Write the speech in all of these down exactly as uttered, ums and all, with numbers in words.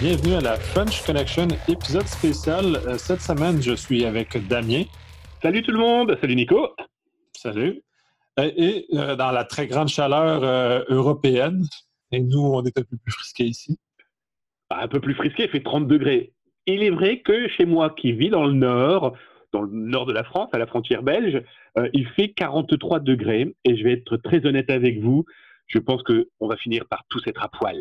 bienvenue à la French Connection, épisode spécial. Euh, Cette semaine, je suis avec Damien. Salut tout le monde, salut Nico. Salut. Euh, Et euh, dans la très grande chaleur euh, européenne, et nous, on est un peu plus frisqués ici. Un peu plus frisqué, il fait trente degrés. Il est vrai que chez moi, qui vis dans le nord, dans le nord de la France, à la frontière belge, euh, il fait quarante-trois degrés. Et je vais être très honnête avec vous, je pense qu'on va finir par tous être à poil.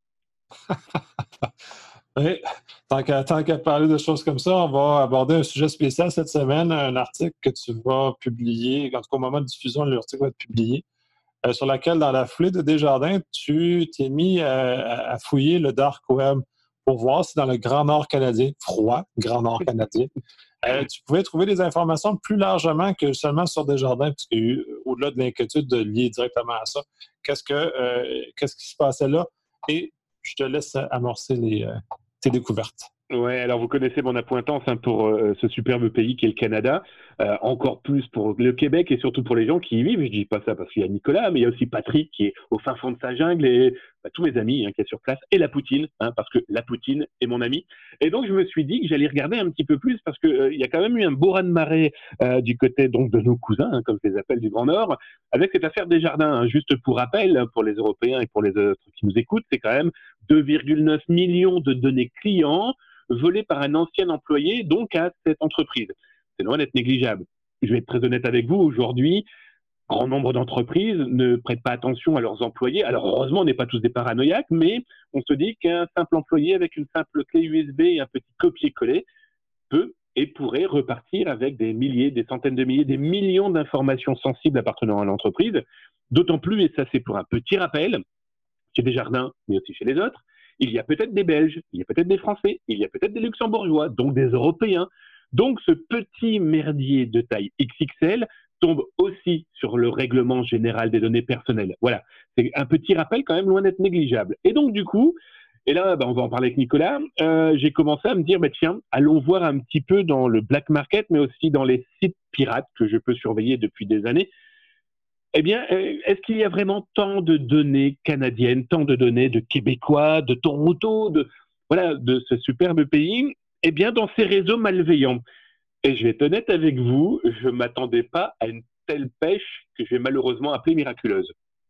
Et, tant qu'à, tant qu'à parler de choses comme ça, on va aborder un sujet spécial cette semaine, un article que tu vas publier, en tout cas au moment de diffusion, l'article va être publié, euh, sur laquelle, dans la foulée de Desjardins, tu t'es mis à, à fouiller le dark web pour voir si dans le Grand Nord canadien, froid, Grand Nord canadien, euh, tu pouvais trouver des informations plus largement que seulement sur Desjardins, parce qu'il y a eu, au-delà de l'inquiétude de lier directement à ça, qu'est-ce, que, euh, qu'est-ce qui se passait là? Et je te laisse amorcer les, euh, tes découvertes. Ouais, alors vous connaissez mon appointance hein, pour euh, ce superbe pays qui est le Canada, euh, encore plus pour le Québec et surtout pour les gens qui y vivent. Je dis pas ça parce qu'il y a Nicolas, mais il y a aussi Patrick qui est au fin fond de sa jungle et bah, tous mes amis hein, qui est sur place et la Poutine, hein, parce que la Poutine est mon ami. Et donc je me suis dit que j'allais regarder un petit peu plus parce que euh, il y a quand même eu un beau raz-de-marée euh, du côté donc de nos cousins, hein, comme je les appelle du Grand Nord, avec cette affaire Desjardins. Hein. Juste pour rappel, pour les Européens et pour les autres qui nous écoutent, c'est quand même deux virgule neuf millions de données clients volé par un ancien employé, donc à cette entreprise. C'est loin d'être négligeable. Je vais être très honnête avec vous, aujourd'hui, grand nombre d'entreprises ne prêtent pas attention à leurs employés. Alors heureusement, on n'est pas tous des paranoïaques, mais on se dit qu'un simple employé avec une simple clé U S B et un petit copier-coller peut et pourrait repartir avec des milliers, des centaines de milliers, des millions d'informations sensibles appartenant à l'entreprise. D'autant plus, et ça c'est pour un petit rappel, chez Desjardins, mais aussi chez les autres, il y a peut-être des Belges, il y a peut-être des Français, il y a peut-être des Luxembourgeois, donc des Européens. Donc ce petit merdier de taille X X L tombe aussi sur le règlement général des données personnelles. Voilà, c'est un petit rappel quand même loin d'être négligeable. Et donc du coup, et là bah, on va en parler avec Nicolas, euh, j'ai commencé à me dire, bah, tiens, allons voir un petit peu dans le black market, mais aussi dans les sites pirates que je peux surveiller depuis des années. Eh bien, est-ce qu'il y a vraiment tant de données canadiennes, tant de données de Québécois, de Toronto, de, voilà, de ce superbe pays? Eh bien, dans ces réseaux malveillants. Et je vais être honnête avec vous, je ne m'attendais pas à une telle pêche que je vais malheureusement appeler miraculeuse.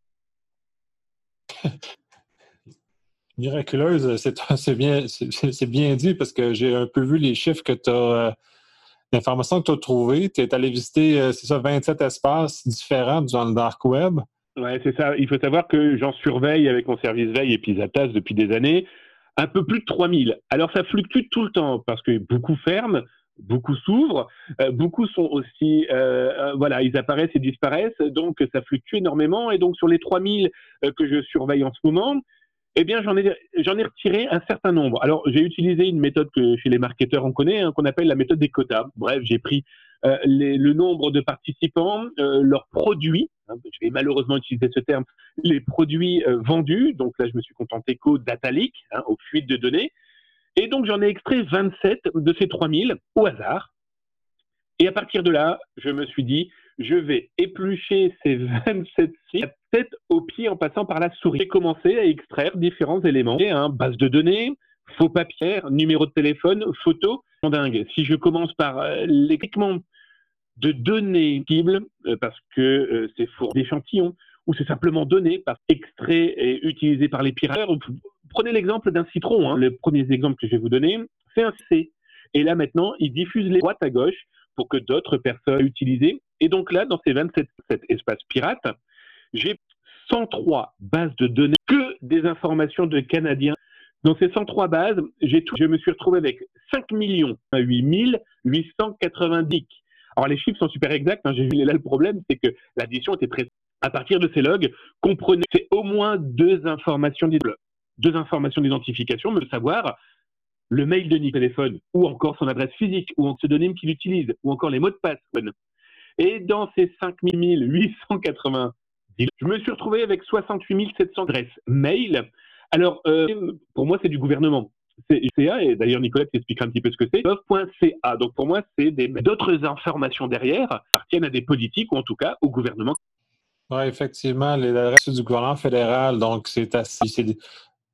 Miraculeuse, c'est, c'est, bien, c'est, c'est bien dit parce que j'ai un peu vu les chiffres que tu as... L'information que tu as trouvée, tu es allé visiter, euh, c'est ça, vingt-sept espaces différents dans le dark web. Oui, c'est ça. Il faut savoir que j'en surveille avec mon service veille et Pisatas depuis des années, un peu plus de trois mille. Alors, ça fluctue tout le temps parce que beaucoup ferment, beaucoup s'ouvrent, euh, beaucoup sont aussi, euh, euh, voilà, ils apparaissent et disparaissent, donc ça fluctue énormément. Et donc, sur les trois mille euh, que je surveille en ce moment, eh bien, j'en ai, j'en ai retiré un certain nombre. Alors, j'ai utilisé une méthode que chez les marketeurs on connaît, hein, qu'on appelle la méthode des quotas. Bref, j'ai pris euh, les, le nombre de participants, euh, leurs produits, hein, je vais malheureusement utiliser ce terme, les produits euh, vendus. Donc là, je me suis contenté qu'au data leak, hein, aux fuites de données. Et donc, j'en ai extrait vingt-sept de ces trois mille au hasard. Et à partir de là, je me suis dit, je vais éplucher ces vingt-sept sites, tête aux pieds en passant par la souris. J'ai commencé à extraire différents éléments, hein, base de données, faux papier, numéro de téléphone, photos. Dingue. Si je commence par euh, l'équipement de données cibles, euh, parce que euh, c'est four d'échantillons, ou c'est simplement donné, par extrait et utilisé par les pirates. Prenez l'exemple d'un citron. Hein. Le premier exemple que je vais vous donner, c'est un C. Et là maintenant, il diffuse les droites à gauche pour que d'autres personnes utilisent. Et donc là, dans ces vingt-sept espaces pirates, j'ai cent trois bases de données, que des informations de Canadiens. Dans ces cent trois bases, j'ai tout, je me suis retrouvé avec cinq millions huit mille huit cent quatre-vingt-dix. Alors les chiffres sont super exacts, hein, j'ai vu là le problème, c'est que l'addition était très... À partir de ces logs, comprenez, c'est au moins deux informations, deux informations d'identification, me savoir le mail de Nick téléphone, ou encore son adresse physique, ou un pseudonyme qu'il utilise, ou encore les mots de passe. Et dans ces cinq mille huit cent quatre-vingt-dix, je me suis retrouvé avec soixante-huit mille sept cents adresses mail. Alors, euh, pour moi, c'est du gouvernement. C'est C A, et d'ailleurs, Nicolas t'expliquera un petit peu ce que c'est, gov point c a. Donc, pour moi, c'est des, d'autres informations derrière, appartiennent à des politiques, ou en tout cas au gouvernement. Oui, effectivement, les adresses du gouvernement fédéral, donc c'est assez... C'est des...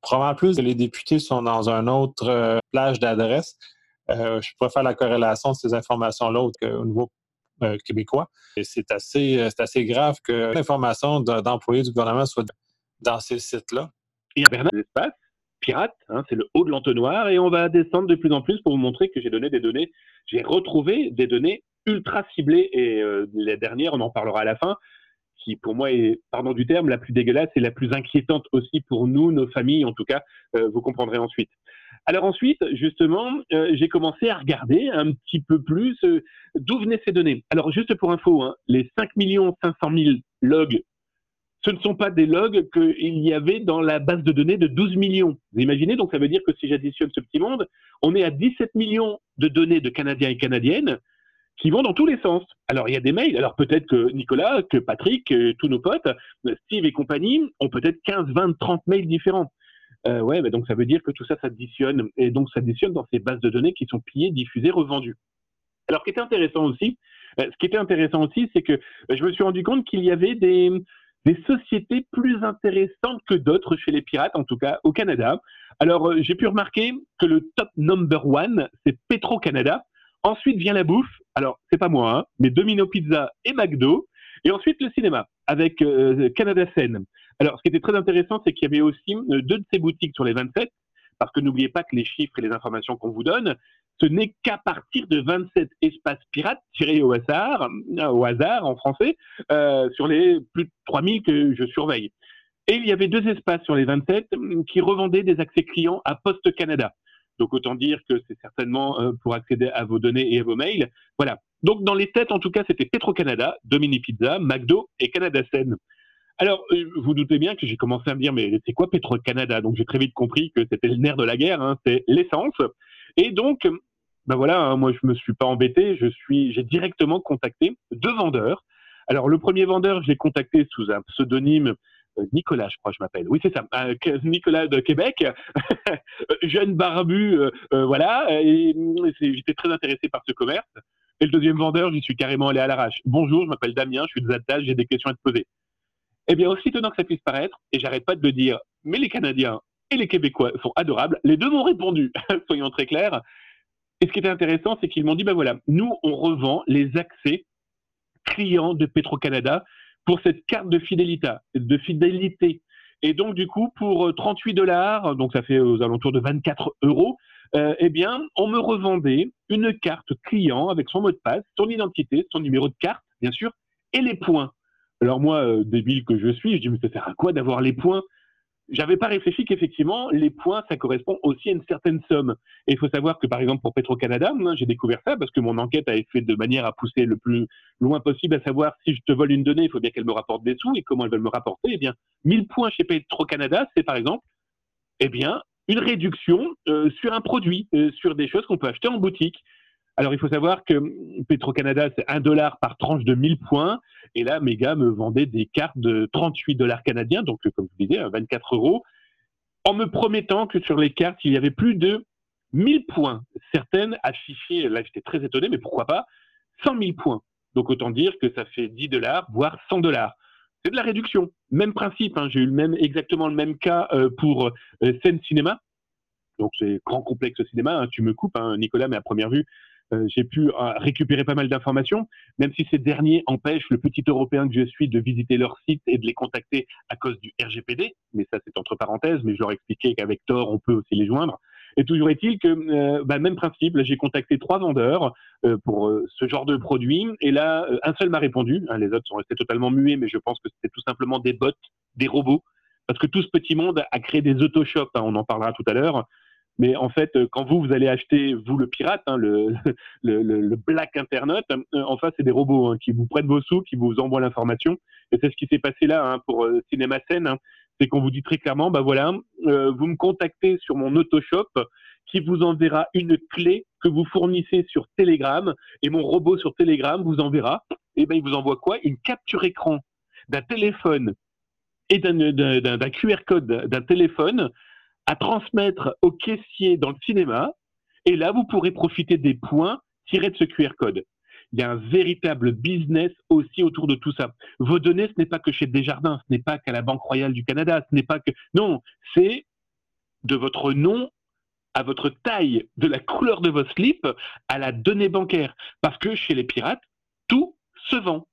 probablement plus que les députés sont dans un autre euh, plage d'adresse. Euh, je pourrais faire la corrélation de ces informations-là au, au niveau euh, québécois. Et c'est assez, c'est assez grave que l'information d'employés du gouvernement soit dans ces sites-là. Et Bernard, l'espace pirate, hein, c'est le haut de l'entonnoir, et on va descendre de plus en plus pour vous montrer que j'ai donné des données, j'ai retrouvé des données ultra ciblées, et euh, la dernière, on en parlera à la fin, qui pour moi est, pardon du terme, la plus dégueulasse et la plus inquiétante aussi pour nous, nos familles en tout cas, euh, vous comprendrez ensuite. Alors ensuite, justement, euh, j'ai commencé à regarder un petit peu plus euh, d'où venaient ces données. Alors juste pour info, hein, les cinq millions cinq cent mille logs, ce ne sont pas des logs qu'il y avait dans la base de données de douze millions. Vous imaginez, donc ça veut dire que si j'additionne ce petit monde, on est à dix-sept millions de données de Canadiens et Canadiennes qui vont dans tous les sens. Alors, il y a des mails. Alors, peut-être que Nicolas, que Patrick, que tous nos potes, Steve et compagnie, ont peut-être quinze, vingt, trente mails différents. Euh, ouais, bah donc ça veut dire que tout ça s'additionne. Et donc, ça s'additionne dans ces bases de données qui sont pillées, diffusées, revendues. Alors, ce qui était intéressant aussi, euh, ce qui était intéressant aussi, c'est que euh, je me suis rendu compte qu'il y avait des, des sociétés plus intéressantes que d'autres chez les pirates, en tout cas au Canada. Alors, euh, j'ai pu remarquer que le top number one, c'est Petro-Canada. Ensuite vient la bouffe, alors c'est pas moi, hein, mais Domino Pizza et McDo, et ensuite le cinéma avec euh, Canada Scène. Alors ce qui était très intéressant, c'est qu'il y avait aussi euh, deux de ces boutiques sur les vingt-sept, parce que n'oubliez pas que les chiffres et les informations qu'on vous donne, ce n'est qu'à partir de vingt-sept espaces pirates tirés au hasard, euh, au hasard en français, euh, sur les plus de trois mille que je surveille. Et il y avait deux espaces sur les vingt-sept qui revendaient des accès clients à Poste Canada. Donc, autant dire que c'est certainement euh, pour accéder à vos données et à vos mails. Voilà. Donc, dans les têtes, en tout cas, c'était Petro-Canada, Domini Pizza, McDo et Canada Scène. Alors, euh, vous doutez bien que j'ai commencé à me dire, mais c'est quoi Petro-Canada? Donc, j'ai très vite compris que c'était le nerf de la guerre, hein, c'est l'essence. Et donc, ben voilà, hein, moi, je me suis pas embêté. Je suis, j'ai directement contacté deux vendeurs. Alors, le premier vendeur, je l'ai contacté sous un pseudonyme Nicolas, je crois que je m'appelle. Oui, c'est ça. Euh, Nicolas de Québec, jeune barbu, euh, euh, voilà. Et j'étais très intéressé par ce commerce. Et le deuxième vendeur, j'y suis carrément allé à l'arrache. Bonjour, je m'appelle Damien, je suis de Zatal, j'ai des questions à te poser. Eh bien, aussi étonnant que ça puisse paraître, et j'arrête pas de le dire, mais les Canadiens et les Québécois sont adorables. Les deux m'ont répondu, soyons très clairs. Et ce qui était intéressant, c'est qu'ils m'ont dit, ben voilà, nous, on revend les accès clients de Petro-Canada pour cette carte de fidélité, de fidélité. Et donc, du coup, pour trente-huit dollars, donc ça fait aux alentours de vingt-quatre euros, euh, eh bien, on me revendait une carte client avec son mot de passe, son identité, son numéro de carte, bien sûr, et les points. Alors moi, euh, débile que je suis, je dis, mais ça sert à quoi d'avoir les points? J'avais pas réfléchi qu'effectivement, les points, ça correspond aussi à une certaine somme. Et il faut savoir que, par exemple, pour Petro-Canada, hein, j'ai découvert ça parce que mon enquête a été faite de manière à pousser le plus loin possible à savoir si je te vole une donnée, il faut bien qu'elle me rapporte des sous. Et comment elles veulent me rapporter? Eh bien, mille points chez Petro-Canada, c'est par exemple, eh bien, une réduction euh, sur un produit, euh, sur des choses qu'on peut acheter en boutique. Alors, il faut savoir que Petro-Canada, c'est un dollar par tranche de mille points. Et là, mes gars me vendaient des cartes de trente-huit dollars canadiens, donc comme je vous disais, vingt-quatre euros, en me promettant que sur les cartes, il y avait plus de mille points. Certaines affichées, là j'étais très étonné, mais pourquoi pas, cent mille points. Donc autant dire que ça fait dix dollars, voire cent dollars. C'est de la réduction. Même principe, hein, j'ai eu le même, exactement le même cas euh, pour euh, Scène Cinéma. Donc c'est grand complexe cinéma, hein, tu me coupes, hein, Nicolas, mais à première vue, Euh, j'ai pu euh, récupérer pas mal d'informations, même si ces derniers empêchent le petit Européen que je suis de visiter leur site et de les contacter à cause du R G P D. Mais ça, c'est entre parenthèses, mais je leur expliquais qu'avec Tor, on peut aussi les joindre. Et toujours est-il que, euh, bah, même principe, là, j'ai contacté trois vendeurs euh, pour euh, ce genre de produit. Et là, euh, un seul m'a répondu. Hein, les autres sont restés totalement muets, mais je pense que c'était tout simplement des bots, des robots. Parce que tout ce petit monde a créé des autoshops, hein, on en parlera tout à l'heure. Mais en fait, quand vous, vous allez acheter, vous le pirate, hein, le, le, le, le black internet, euh, en face, c'est des robots hein, qui vous prêtent vos sous, qui vous envoient l'information. Et c'est ce qui s'est passé là hein, pour euh, Cinéma Scène. Hein, c'est qu'on vous dit très clairement, bah voilà, euh, vous me contactez sur mon autoshop qui vous enverra une clé que vous fournissez sur Telegram et mon robot sur Telegram vous enverra. Et ben il vous envoie quoi? Une capture écran d'un téléphone et d'un, d'un, d'un, d'un Q R code d'un téléphone à transmettre au caissier dans le cinéma, et là, vous pourrez profiter des points tirés de ce Q R code. Il y a un véritable business aussi autour de tout ça. Vos données, ce n'est pas que chez Desjardins, ce n'est pas qu'à la Banque Royale du Canada, ce n'est pas que... Non, c'est de votre nom à votre taille, de la couleur de vos slips à la donnée bancaire. Parce que chez les pirates, tout se vend.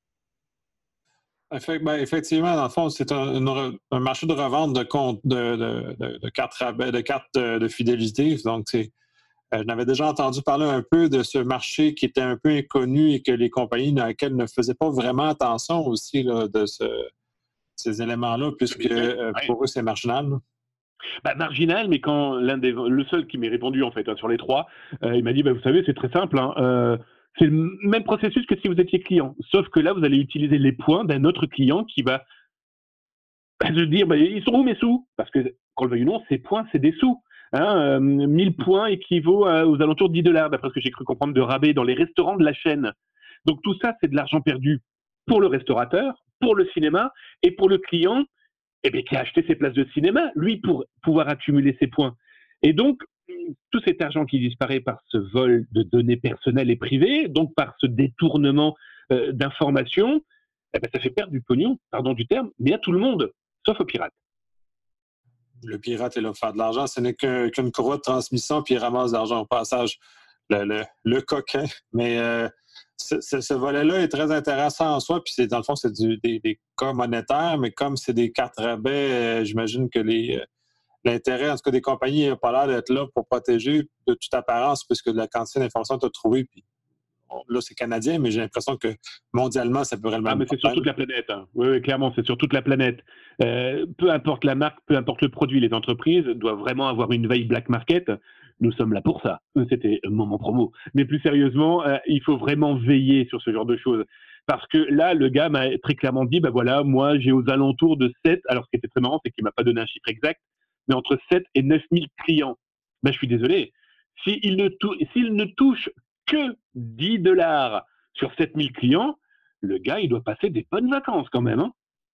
Effectivement, dans le fond, c'est un, une, un marché de revente de compte de, de, de, de cartes rabais, de cartes de, de fidélité. Donc, c'est, euh, je n'avais déjà entendu parler un peu de ce marché qui était un peu inconnu et que les compagnies dans lesquelles ne faisaient pas vraiment attention aussi là, de ce, ces éléments-là, puisque euh, pour eux, c'est marginal. Bah, marginal, mais quand l'un des, le seul qui m'ait répondu en fait hein, sur les trois, euh, il m'a dit bah, vous savez c'est très simple, hein, euh, c'est le même processus que si vous étiez client, sauf que là vous allez utiliser les points d'un autre client qui va bah, se dire bah, ils sont où mes sous, parce que qu'on le veuille ou non, ces points c'est des sous. Hein, euh, mille points équivaut à, aux alentours de dix dollars, d'après ce que j'ai cru comprendre de rabais dans les restaurants de la chaîne. Donc tout ça c'est de l'argent perdu pour le restaurateur, pour le cinéma et pour le client eh bien, qui a acheté ses places de cinéma, lui, pour pouvoir accumuler ses points. Et donc, tout cet argent qui disparaît par ce vol de données personnelles et privées, donc par ce détournement euh, d'informations, eh bien, ça fait perdre du pognon, pardon du terme, mais à tout le monde, sauf aux pirates. Le pirate est là pour faire de l'argent, ce n'est qu'un, qu'une courroie de transmission, puis il ramasse de l'argent au passage, le, le, le coquin. Mais euh, ce, ce, ce volet-là est très intéressant en soi, puis c'est, dans le fond, c'est du, des, des cas monétaires, mais comme c'est des cartes rabais, euh, j'imagine que les, euh, l'intérêt, en tout cas, des compagnies n'a pas l'air d'être là pour protéger de toute apparence, puisque la quantité d'informations que tu as trouvée, puis bon, là, c'est canadien, mais j'ai l'impression que mondialement, ça peut réellement... Ah, mais c'est sur toute la planète. Hein. Oui, oui, clairement, c'est sur toute la planète. Euh, peu importe la marque, peu importe le produit, les entreprises doivent vraiment avoir une veille black market. Nous sommes là pour ça. C'était un moment promo. Mais plus sérieusement, euh, il faut vraiment veiller sur ce genre de choses. Parce que là, le gars m'a très clairement dit, bah voilà, moi, j'ai aux alentours de sept, alors ce qui était très marrant, c'est qu'il m'a pas donné un chiffre exact, mais entre sept et neuf mille clients. Ben, je suis désolé. S'il ne, tou- s'il ne touche que dix dollars sur sept mille clients, le gars, il doit passer des bonnes vacances quand même. Hein.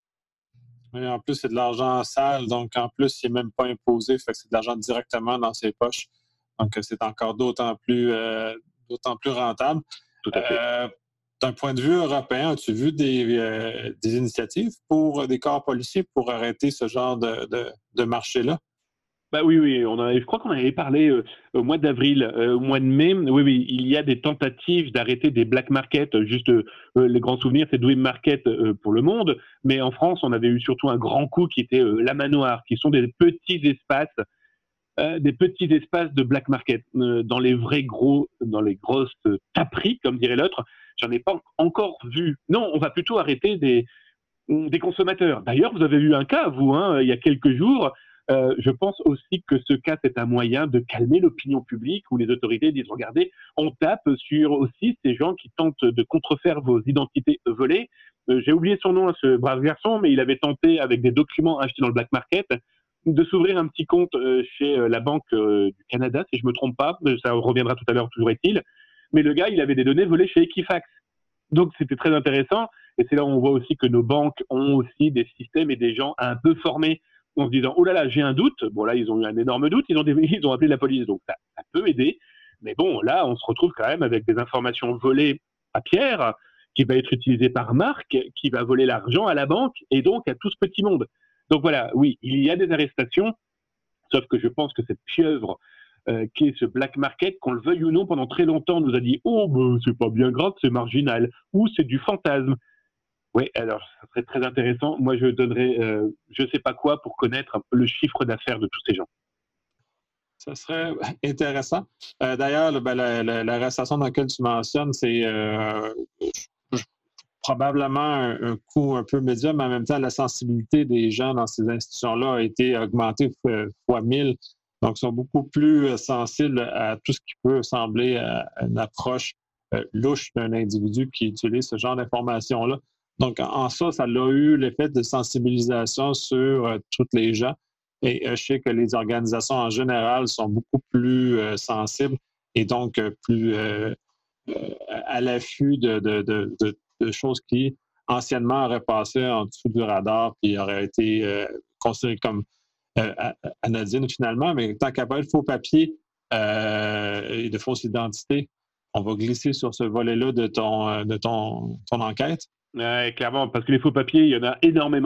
Oui, en plus, c'est de l'argent sale, donc en plus, il n'est même pas imposé, fait que c'est de l'argent directement dans ses poches. Donc, c'est encore d'autant plus, euh, d'autant plus rentable. Tout à fait. Euh, d'un point de vue européen, as-tu vu des, euh, des initiatives pour des corps policiers pour arrêter ce genre de, de, de marché-là? Bah oui, oui, on en avait, je crois qu'on en avait parlé euh, au mois d'avril, euh, au mois de mai. Oui, oui, il y a des tentatives d'arrêter des black markets. Juste euh, les grands souvenirs, c'est Dream Market euh, pour le monde. Mais en France, on avait eu surtout un grand coup qui était euh, la Manoir, qui sont des petits espaces, euh, des petits espaces de black market. Euh, dans les vrais gros, dans les grosses taperies, comme dirait l'autre, j'en ai pas encore vu. Non, on va plutôt arrêter des, des consommateurs. D'ailleurs, vous avez eu un cas, vous, hein, il y a quelques jours. Euh, je pense aussi que ce cas, c'est un moyen de calmer l'opinion publique où les autorités disent, regardez, on tape sur aussi ces gens qui tentent de contrefaire vos identités volées. Euh, j'ai oublié son nom à ce brave garçon, mais il avait tenté, avec des documents achetés dans le black market, de s'ouvrir un petit compte euh, chez euh, la Banque euh, du Canada, si je me trompe pas. Ça reviendra tout à l'heure, toujours est-il. Mais le gars, il avait des données volées chez Equifax. Donc, c'était très intéressant. Et c'est là où on voit aussi que nos banques ont aussi des systèmes et des gens un peu formés en se disant, oh là là, j'ai un doute. Bon, là, ils ont eu un énorme doute. Ils ont, des... ils ont appelé la police. Donc, ça, ça peut aider. Mais bon, là, on se retrouve quand même avec des informations volées à Pierre, qui va être utilisée par Marc, qui va voler l'argent à la banque et donc à tout ce petit monde. Donc voilà, oui, il y a des arrestations, sauf que je pense que cette pieuvre euh, qui est ce black market, qu'on le veuille ou non, pendant très longtemps, nous a dit « Oh, ben, c'est pas bien grave, c'est marginal » ou « C'est du fantasme ». Oui, alors, ça serait très intéressant. Moi, je donnerais euh, je sais pas quoi pour connaître le chiffre d'affaires de tous ces gens. Ça serait intéressant. Euh, d'ailleurs, ben, l'arrestation dans laquelle tu mentionnes, c'est euh, probablement un, un coût un peu médium, mais en même temps, la sensibilité des gens dans ces institutions-là a été augmentée fois mille. Donc, ils sont beaucoup plus sensibles à tout ce qui peut sembler à une approche euh, louche d'un individu qui utilise ce genre d'informations-là. Donc, en ça, ça a eu l'effet de sensibilisation sur euh, tous les gens. Et euh, je sais que les organisations en général sont beaucoup plus euh, sensibles et donc euh, plus euh, euh, à l'affût de, de, de, de, de choses qui anciennement auraient passé en dessous du radar puis auraient été euh, considérées comme euh, anodines finalement. Mais tant qu'à pas de faux papiers euh, et de fausses identités, on va glisser sur ce volet-là de ton, de ton, ton enquête. Ouais, clairement, parce que les faux papiers, il y en a énormément.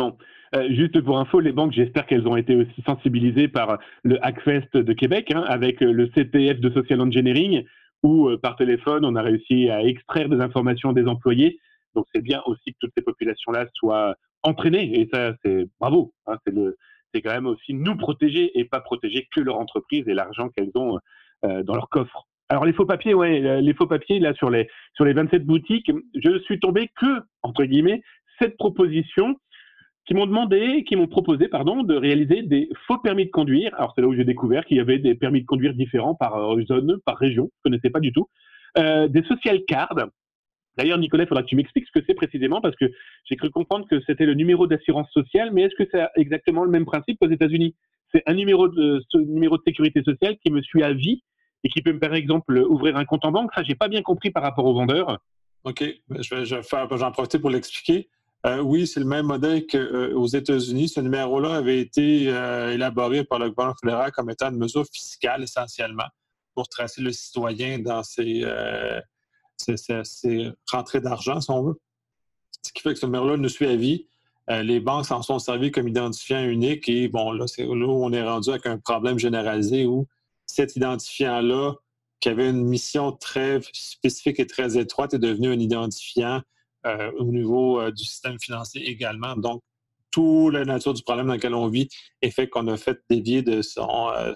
Euh, juste pour info, les banques, j'espère qu'elles ont été aussi sensibilisées par le Hackfest de Québec, hein, avec le C P F de Social Engineering, où euh, par téléphone, on a réussi à extraire des informations des employés. Donc c'est bien aussi que toutes ces populations-là soient entraînées, et ça, c'est bravo. Hein, c'est le, c'est quand même aussi nous protéger et pas protéger que leur entreprise et l'argent qu'elles ont euh, dans leur coffre. Alors les faux papiers, ouais, les faux papiers là sur les sur les vingt-sept boutiques, je suis tombé que entre guillemets cette proposition qui m'ont demandé, qui m'ont proposé, pardon, de réaliser des faux permis de conduire. Alors c'est là où j'ai découvert qu'il y avait des permis de conduire différents par euh, zone, par région. Je connaissais pas du tout. Euh, des social cards. D'ailleurs, Nicolas, il faudra que tu m'expliques ce que c'est précisément parce que j'ai cru comprendre que c'était le numéro d'assurance sociale, mais est-ce que c'est exactement le même principe qu'aux États-Unis? C'est un numéro de, ce numéro de sécurité sociale qui me suit à vie et qui peut me, par exemple, ouvrir un compte en banque. Ça, j'ai pas bien compris par rapport aux vendeurs. OK. Je vais, je vais faire, j'en profiter pour l'expliquer. Euh, oui, c'est le même modèle qu'aux euh, États-Unis. Ce numéro-là avait été euh, élaboré par le gouvernement fédéral comme étant une mesure fiscale essentiellement pour tracer le citoyen dans ses, euh, ses, ses, ses rentrées d'argent, si on veut. Ce qui fait que ce numéro-là nous suit à vie. Euh, les banques s'en sont servies comme identifiant unique et bon, là, c'est là où on est rendu avec un problème généralisé où cet identifiant-là, qui avait une mission très spécifique et très étroite, est devenu un identifiant euh, au niveau euh, du système financier également. Donc, toute la nature du problème dans lequel on vit est fait qu'on a fait dévier de son, euh,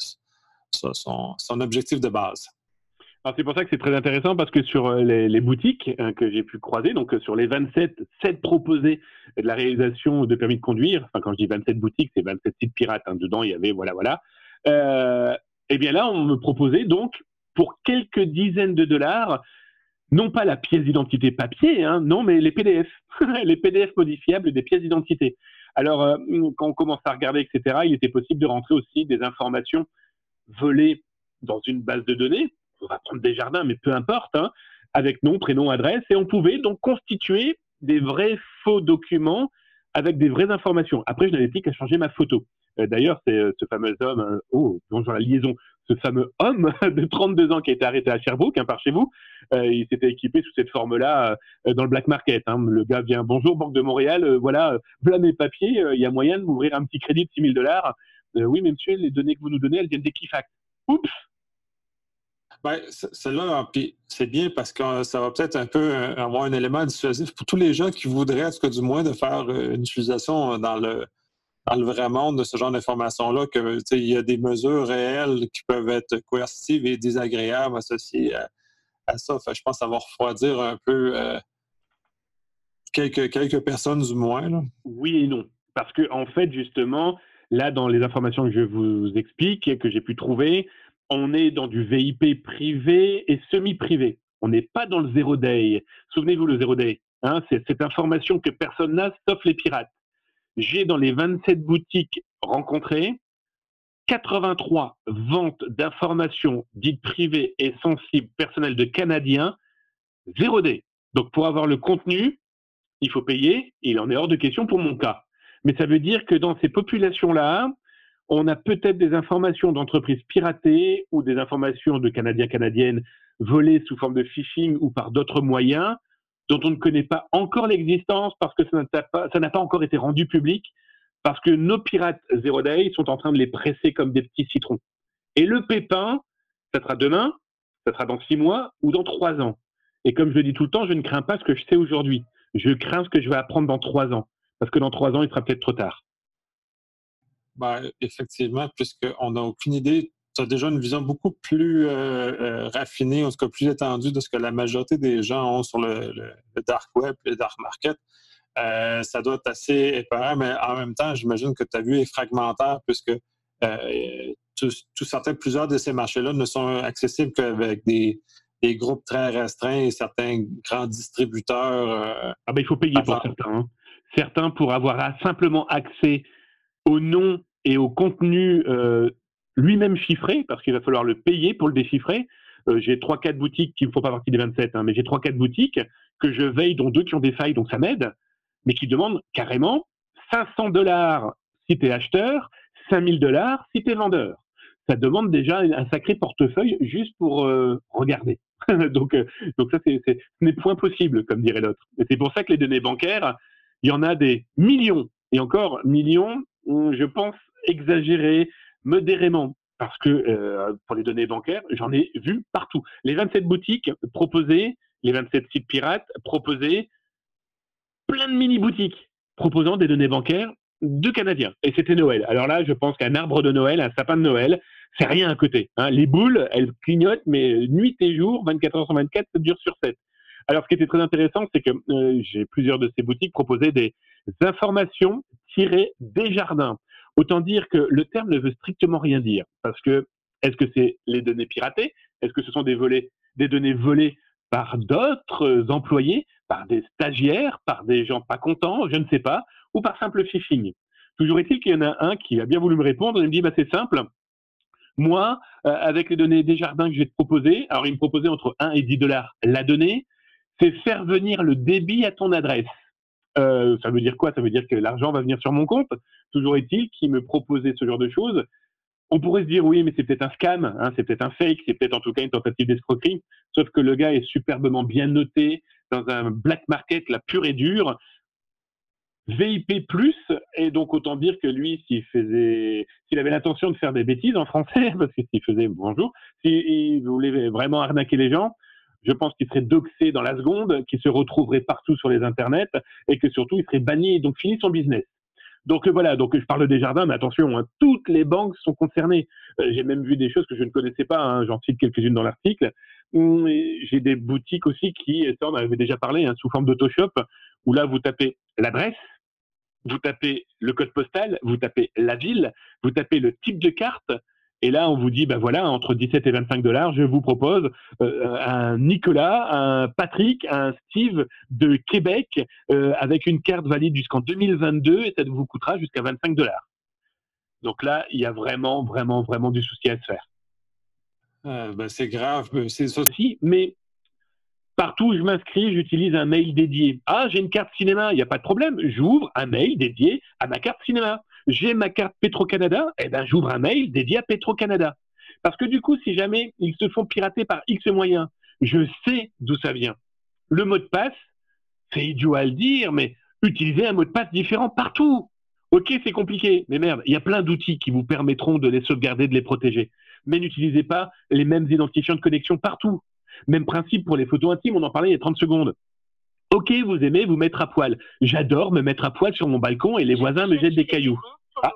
son, son objectif de base. Alors c'est pour ça que c'est très intéressant parce que sur les, les boutiques hein, que j'ai pu croiser, donc sur les vingt-sept, sept proposés de la réalisation de permis de conduire, enfin quand je dis vingt-sept boutiques, c'est vingt-sept sites pirates, hein, dedans il y avait voilà voilà, euh, et bien là on me proposait donc pour quelques dizaines de dollars, non pas la pièce d'identité papier, hein, non mais les P D F, les P D F modifiables des pièces d'identité. Alors euh, quand on commence à regarder, et cetera, il était possible de rentrer aussi des informations volées dans une base de données. On va prendre Desjardins, mais peu importe, hein, avec nom, prénom, adresse, et on pouvait donc constituer des vrais faux documents avec des vraies informations. Après, je n'avais plus qu'à changer ma photo. Euh, D'ailleurs, c'est euh, ce fameux homme, hein, oh, bonjour la liaison, ce fameux homme de trente-deux ans qui a été arrêté à Sherbrooke, hein, par chez vous, euh, il s'était équipé sous cette forme-là euh, dans le black market. Hein. Le gars vient, bonjour Banque de Montréal, euh, voilà, euh, voilà mes papiers, il euh, y a moyen de m'ouvrir un petit crédit de six mille dollars. Euh, oui, mais monsieur, les données que vous nous donnez, elles viennent d'Equifax. Oups! Ben, celle-là, puis c'est bien parce que ça va peut-être un peu avoir un élément dissuasif pour tous les gens qui voudraient, en tout cas du moins, de faire une utilisation dans le, dans le vrai monde de ce genre d'informations-là, que il y a des mesures réelles qui peuvent être coercitives et désagréables associées à, à ça. Fait, je pense que ça va refroidir un peu euh, quelques, quelques personnes du moins. Là. Oui et non. Parce que, en fait, justement, là, dans les informations que je vous explique et que j'ai pu trouver, on est dans du V I P privé et semi-privé. On n'est pas dans le zero day. Souvenez-vous, le zero day, hein, c'est cette information que personne n'a, sauf les pirates. J'ai dans les vingt-sept boutiques rencontrées quatre-vingt-trois ventes d'informations dites privées et sensibles personnelles de Canadiens, zero day. Donc, pour avoir le contenu, il faut payer. Il en est hors de question pour mon cas. Mais ça veut dire que dans ces populations-là, on a peut-être des informations d'entreprises piratées ou des informations de Canadiens, Canadiennes volées sous forme de phishing ou par d'autres moyens dont on ne connaît pas encore l'existence parce que ça n'a pas, ça n'a pas encore été rendu public, parce que nos pirates Zero Day sont en train de les presser comme des petits citrons. Et le pépin, ça sera demain, ça sera dans six mois ou dans trois ans. Et comme je le dis tout le temps, je ne crains pas ce que je sais aujourd'hui. Je crains ce que je vais apprendre dans trois ans. Parce que dans trois ans, il sera peut-être trop tard. Ben, effectivement, puisqu'on n'a aucune idée, tu as déjà une vision beaucoup plus euh, euh, raffinée, en tout cas plus étendue de ce que la majorité des gens ont sur le, le, le dark web, le dark market. Euh, ça doit être assez épeurant, mais en même temps, j'imagine que tu as vu est fragmentaire, puisque euh, tout, tout certains, plusieurs de ces marchés-là ne sont accessibles qu'avec des, des groupes très restreints et certains grands distributeurs. Euh, ah ben, il faut payer pour certains. Hein. Certains, pour avoir simplement accès au nom et au contenu euh, lui-même chiffré, parce qu'il va falloir le payer pour le déchiffrer. Euh, j'ai trois quatre boutiques qui ne font pas partie des vingt-sept, hein, mais j'ai trois quatre boutiques que je veille, dont deux qui ont des failles, donc ça m'aide, mais qui demandent carrément cinq cents dollars si tu es acheteur, cinq mille dollars si tu es vendeur. Ça demande déjà un sacré portefeuille juste pour euh, regarder. donc, euh, donc ça, c'est, c'est, ce n'est point possible, comme dirait l'autre. Et c'est pour ça que les données bancaires, il y en a des millions Et encore, millions, je pense exagérer modérément. Parce que euh, pour les données bancaires, j'en ai vu partout. Les vingt-sept boutiques proposaient, les vingt-sept sites pirates proposaient plein de mini-boutiques proposant des données bancaires de Canadiens. Et c'était Noël. Alors là, je pense qu'un arbre de Noël, un sapin de Noël, c'est rien à côté. Hein. Les boules, elles clignotent, mais nuit et jour, vingt-quatre heures sur vingt-quatre, ça dure sur sept. Alors, ce qui était très intéressant, c'est que euh, j'ai plusieurs de ces boutiques proposaient des informations tirées des jardins. Autant dire que le terme ne veut strictement rien dire. Parce que, est-ce que c'est les données piratées? Est-ce que ce sont des, volets, des données volées par d'autres employés, par des stagiaires, par des gens pas contents, je ne sais pas, ou par simple phishing? Toujours est-il qu'il y en a un qui a bien voulu me répondre. Il me dit, bah, c'est simple. Moi, euh, avec les données des jardins que je vais te proposer, alors il me proposait entre un et dix dollars la donnée, c'est faire venir le débit à ton adresse. Euh, ça veut dire quoi? Ça veut dire que l'argent va venir sur mon compte. Toujours est-il qu'il me proposait ce genre de choses. On pourrait se dire, oui, mais c'est peut-être un scam, hein, c'est peut-être un fake, c'est peut-être en tout cas une tentative d'escroquerie. Sauf que le gars est superbement bien noté dans un black market, la pure et dure. V I P plus, et donc autant dire que lui, s'il faisait, s'il avait l'intention de faire des bêtises en français, parce que s'il faisait bonjour, s'il voulait vraiment arnaquer les gens, je pense qu'il serait doxé dans la seconde, qu'il se retrouverait partout sur les internets, et que surtout il serait banni, et donc fini son business. Donc voilà, donc je parle des jardins, mais attention, hein, toutes les banques sont concernées. Euh, j'ai même vu des choses que je ne connaissais pas, hein, j'en cite quelques-unes dans l'article. Hum, j'ai des boutiques aussi qui, ça on en avait déjà parlé, hein, sous forme d'Autoshop, où là vous tapez l'adresse, vous tapez le code postal, vous tapez la ville, vous tapez le type de carte, et là on vous dit, ben voilà, entre dix-sept et vingt-cinq dollars, je vous propose euh, un Nicolas, un Patrick, un Steve de Québec, euh, avec une carte valide jusqu'en deux mille vingt-deux, et ça vous coûtera jusqu'à vingt-cinq dollars. Donc là, il y a vraiment, vraiment, vraiment du souci à se faire. Euh, ben c'est grave, c'est ça. Si, mais partout où je m'inscris, j'utilise un mail dédié. Ah, j'ai une carte cinéma, il n'y a pas de problème. J'ouvre un mail dédié à ma carte cinéma. J'ai ma carte Petro-Canada, eh ben j'ouvre un mail dédié à Petro-Canada. Parce que du coup, si jamais ils se font pirater par X moyens, je sais d'où ça vient. Le mot de passe, c'est idiot à le dire, mais utilisez un mot de passe différent partout. Ok, c'est compliqué, mais merde, il y a plein d'outils qui vous permettront de les sauvegarder, de les protéger. Mais n'utilisez pas les mêmes identifiants de connexion partout. Même principe pour les photos intimes, on en parlait il y a trente secondes. Ok, vous aimez vous mettre à poil. J'adore me mettre à poil sur mon balcon et les voisins me jettent des cailloux. Ah.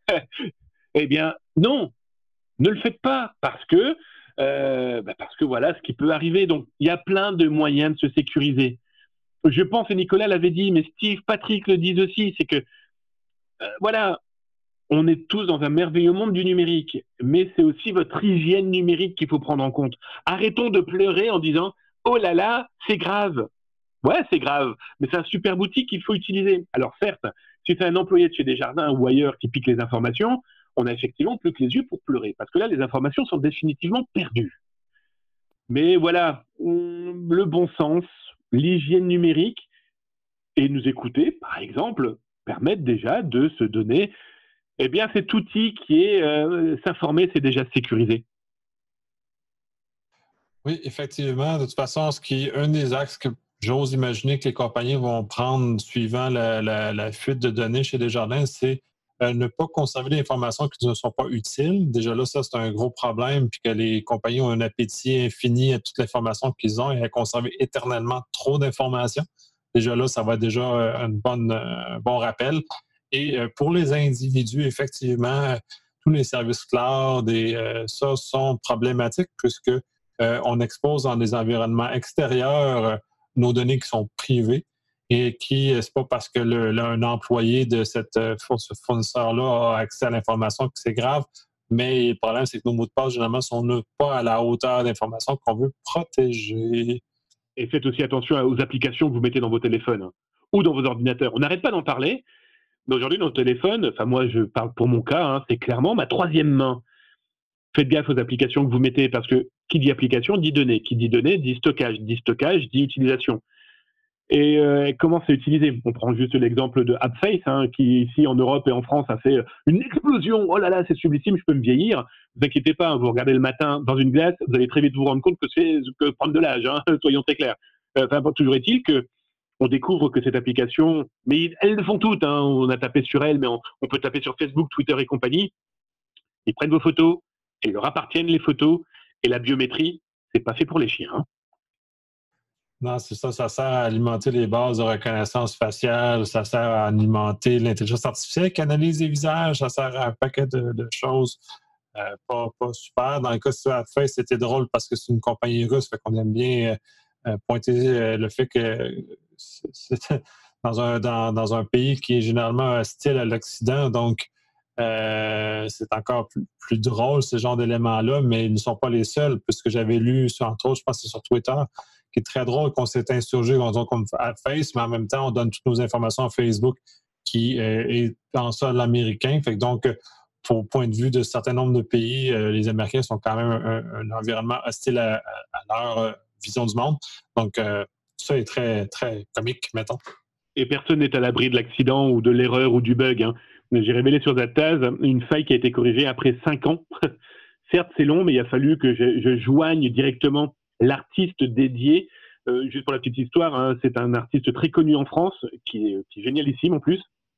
Eh bien, non, ne le faites pas parce que, euh, bah parce que voilà ce qui peut arriver. Donc, il y a plein de moyens de se sécuriser. Je pense, et Nicolas l'avait dit, mais Steve, Patrick le disent aussi, c'est que, euh, voilà, on est tous dans un merveilleux monde du numérique, mais c'est aussi votre hygiène numérique qu'il faut prendre en compte. Arrêtons de pleurer en disant « Oh là là, c'est grave ». Ouais, c'est grave, mais c'est un super outil qu'il faut utiliser. Alors certes, si c'est un employé de chez Desjardins ou ailleurs qui pique les informations, on a effectivement plus que les yeux pour pleurer, parce que là, les informations sont définitivement perdues. Mais voilà, le bon sens, l'hygiène numérique, et nous écouter, par exemple, permettent déjà de se donner eh bien, cet outil qui est euh, s'informer, c'est déjà sécurisé. Oui, effectivement. De toute façon, ce qui est un des axes que j'ose imaginer que les compagnies vont prendre suivant la, la, la fuite de données chez Desjardins, c'est euh, ne pas conserver des informations qui ne sont pas utiles. Déjà là, ça, c'est un gros problème, puis que les compagnies ont un appétit infini à toute l'information qu'ils ont et à conserver éternellement trop d'informations. Déjà là, ça va être déjà une bonne, un bon rappel. Et pour les individus, effectivement, tous les services cloud et euh, ça sont problématiques puisque euh, on expose dans des environnements extérieurs euh, nos données qui sont privées et qui, c'est pas parce que le, le, un employé de cette, ce fournisseur-là a accès à l'information que c'est grave, mais le problème, c'est que nos mots de passe, généralement, sont pas à la hauteur d'informations qu'on veut protéger. Et faites aussi attention aux applications que vous mettez dans vos téléphones hein, ou dans vos ordinateurs. On n'arrête pas d'en parler. Mais aujourd'hui, dans le téléphone, enfin moi je parle pour mon cas, hein, c'est clairement ma troisième main. Faites gaffe aux applications que vous mettez parce que qui dit application dit données, qui dit données dit stockage, dit stockage dit utilisation. Et euh, comment c'est utilisé? On prend juste l'exemple de AppFace, hein, qui ici en Europe et en France a fait une explosion. Oh là là, c'est sublime, je peux me vieillir. Ne vous inquiétez pas, hein, vous regardez le matin dans une glace, vous allez très vite vous rendre compte que c'est que prendre de l'âge, hein, soyons très clairs. Enfin, toujours est-il que on découvre que cette application, mais elles le font toutes, hein, on a tapé sur elles, mais on, on peut taper sur Facebook, Twitter et compagnie. Ils prennent vos photos, et ils leur appartiennent les photos, et la biométrie, c'est pas fait pour les chiens. Hein. Non, c'est ça, ça sert à alimenter les bases de reconnaissance faciale, ça sert à alimenter l'intelligence artificielle qui analyse les visages, ça sert à un paquet de, de choses euh, pas, pas super. Dans le cas de Face, c'était drôle parce que c'est une compagnie russe, fait qu'on aime bien euh, pointer euh, le fait que c'était dans un, dans, dans un pays qui est généralement hostile à l'Occident, donc euh, c'est encore plus, plus drôle ce genre d'éléments-là, mais ils ne sont pas les seuls, puisque j'avais lu, sur, entre autres, je pense que c'est sur Twitter, qui est très drôle qu'on s'est insurgé comme à Face, mais en même temps, on donne toutes nos informations à Facebook qui euh, est en sol américain. Fait que donc, pour point de vue de certains nombres de pays, euh, les Américains sont quand même un, un environnement hostile à, à leur euh, vision du monde. Donc, euh, ça est très, très comique, mettons. Et personne n'est à l'abri de l'accident ou de l'erreur ou du bug. Hein. J'ai révélé sur Zaptaz une faille qui a été corrigée après cinq ans. Certes, c'est long, mais il a fallu que je, je joigne directement l'artiste dédié. Euh, juste pour la petite histoire, hein, c'est un artiste très connu en France, qui est, qui est génialissime en plus.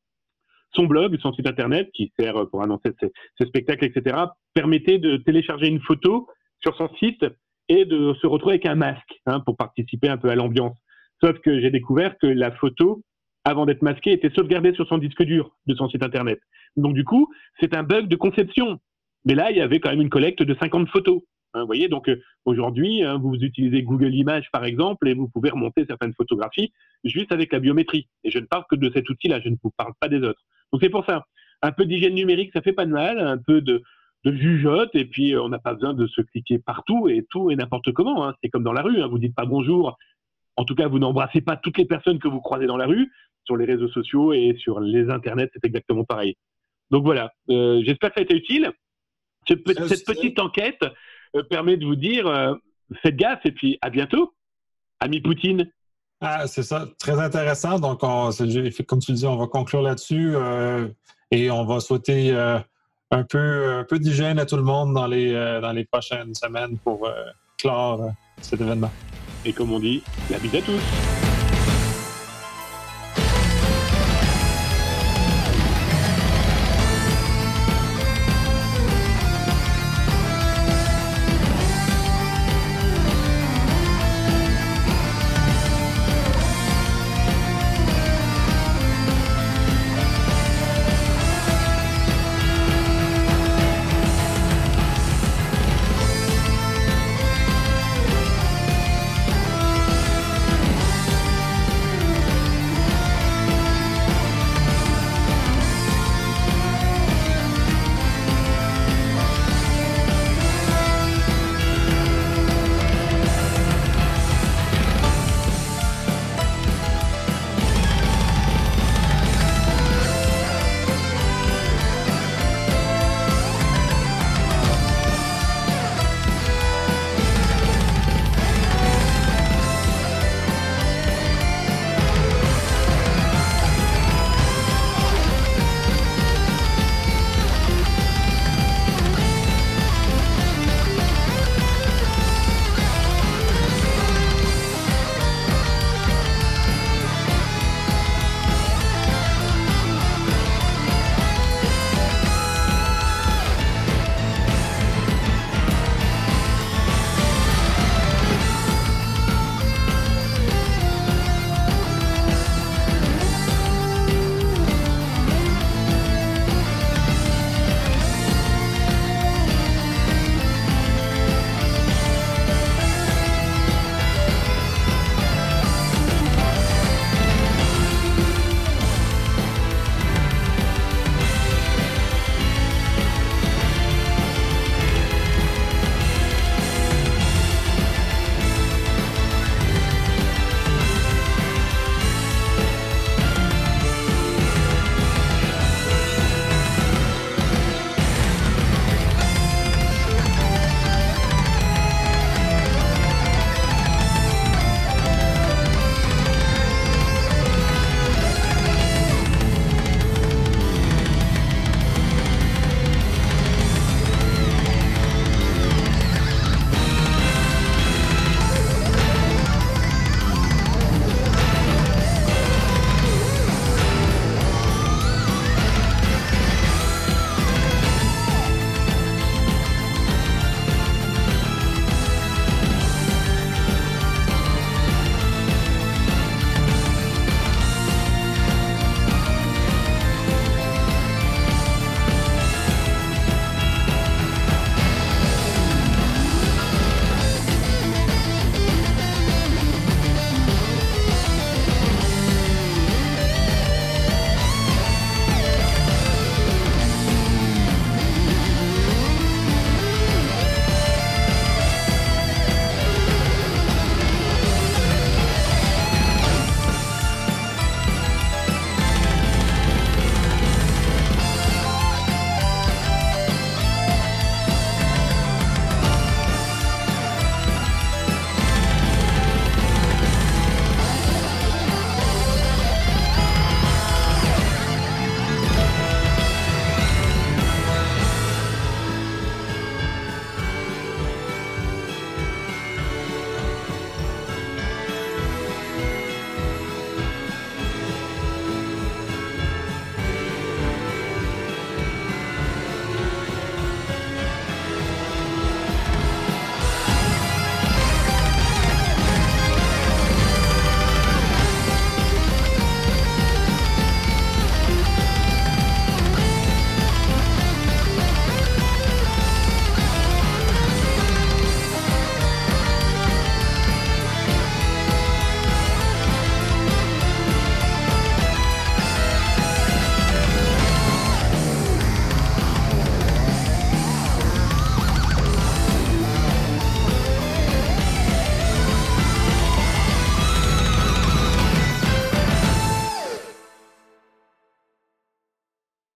Son blog, son site internet, qui sert pour annoncer ses, ses spectacles, et cetera, permettait de télécharger une photo sur son site et de se retrouver avec un masque hein, pour participer un peu à l'ambiance. Sauf que j'ai découvert que la photo, avant d'être masquée, était sauvegardée sur son disque dur de son site internet. Donc du coup, c'est un bug de conception. Mais là, il y avait quand même une collecte de cinquante photos. Hein, vous voyez, donc euh, aujourd'hui, hein, vous utilisez Google Images par exemple et vous pouvez remonter certaines photographies juste avec la biométrie. Et je ne parle que de cet outil-là, je ne vous parle pas des autres. Donc c'est pour ça, un peu d'hygiène numérique, ça fait pas de mal, un peu de, de jugeote, et puis euh, on n'a pas besoin de se cliquer partout et tout et n'importe comment. Hein. C'est comme dans la rue, hein, vous dites pas bonjour. En tout cas, vous n'embrassez pas toutes les personnes que vous croisez dans la rue. Sur les réseaux sociaux et sur les internets, c'est exactement pareil. Donc voilà, euh, j'espère que ça a été utile. Ce, cette petite enquête euh, permet de vous dire euh, faites gaffe et puis à bientôt, ami Poutine. Ah, c'est ça, très intéressant. Donc, on, comme tu le dis, on va conclure là-dessus euh, et on va souhaiter euh, un peu, un peu d'hygiène à tout le monde dans les, euh, dans les prochaines semaines pour euh, clore euh, cet événement. Et comme on dit, la bise à tous.